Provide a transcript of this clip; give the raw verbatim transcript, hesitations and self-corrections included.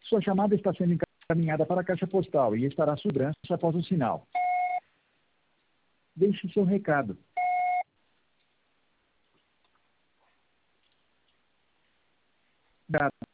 Sua chamada está sendo encaminhada para a caixa postal e estará sob segurança após o sinal. Deixe seu recado. Obrigado.